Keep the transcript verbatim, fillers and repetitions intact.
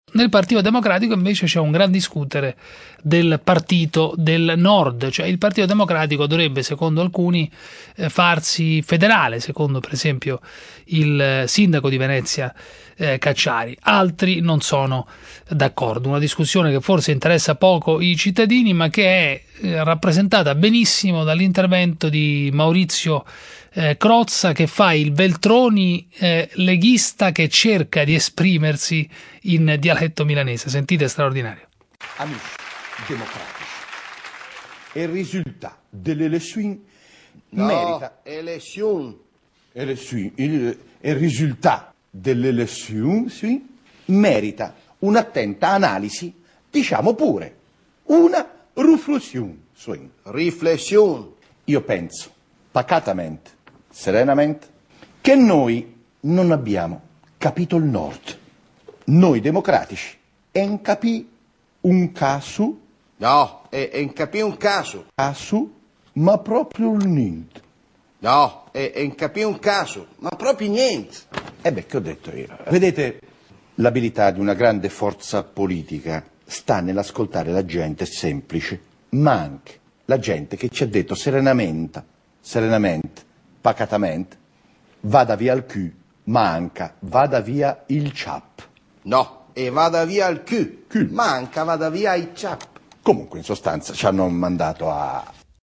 Nel Partito Democratico invece c'è un gran discutere del partito del nord, cioè il Partito Democratico dovrebbe, secondo alcuni, eh, farsi federale, secondo per esempio il sindaco di Venezia eh, Cacciari. Altri non sono d'accordo. Una discussione che forse interessa poco i cittadini, ma che è eh, rappresentata benissimo dall'intervento di Maurizio eh, Crozza, che fa il Veltroni eh, leghista che cerca di esprimersi in dialetto milanese. Sentite, straordinario. Amici democratici, il risultato delle elezioni no, merita elezioni. elezioni il, il risultato delle elezioni sì, merita un'attenta analisi, diciamo pure una riflessione. Sì. Riflessione. Io penso pacatamente, serenamente, che noi non abbiamo capito il nord. Noi democratici en capì un caso, no, e, e capì un caso, caso, ma proprio niente. no, e, e capì un caso, ma proprio niente. E beh, che ho detto io? Vedete, l'abilità di una grande forza politica sta nell'ascoltare la gente semplice, ma anche la gente che ci ha detto serenamente, serenamente, pacatamente, vada via il Q, manca, vada via il ciap. No, e vada via il Q, Q. manca, vada via il ciap. Comunque, in sostanza, ci hanno mandato a,